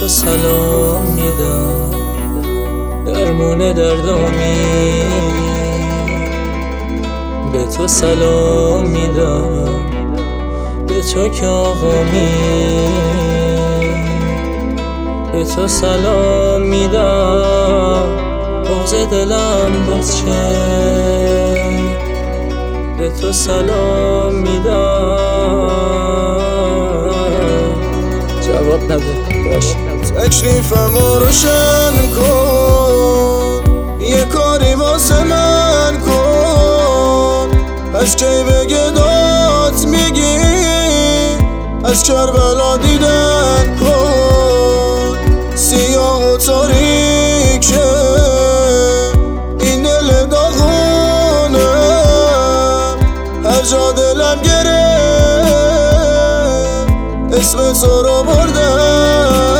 سلام میدم، درمون دردامی. به تو سلام میدم، به تو که آقامی. به تو سلام میدم، بغض دلم باز شه. به تو سلام میدم، جواب نده باشه. تکلیفمو روشن کن، یه کاری واسه من کن. از کی بگه داد میگی، از کربلا دیدن کن. سیاه و تاریکه این دل داغونه، هر جا دلم گرفت اسم تو رو بردم.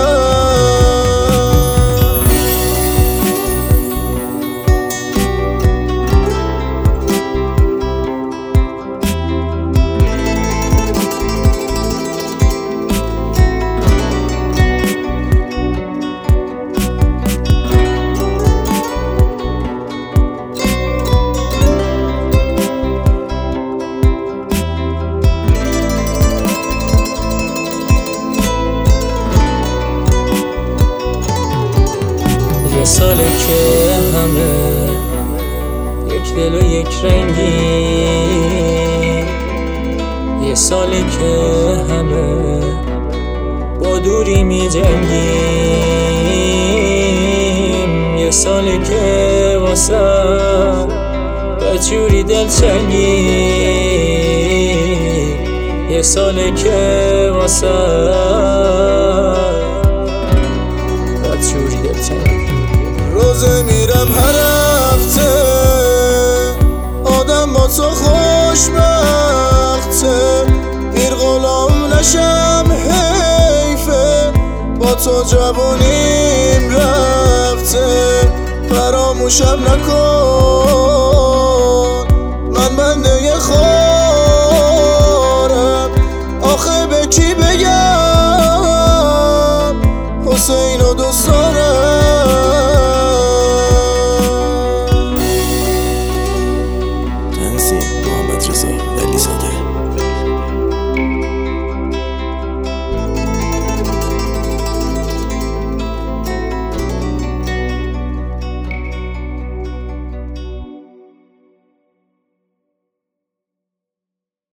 یه ساله که همه یک دل و یک رنگی. یه ساله که همه با دوری می جنگیم. یه ساله که واسه بچوری دلچنگی. یه ساله که واسه بچوری دلچنگی. روزه میرم هر هفته، آدم با تو خوشبخته. پیر غلام نشم حیفه، با تو جوانیم رفته. فراموشم نکن، من بنده خارم. آخه به کی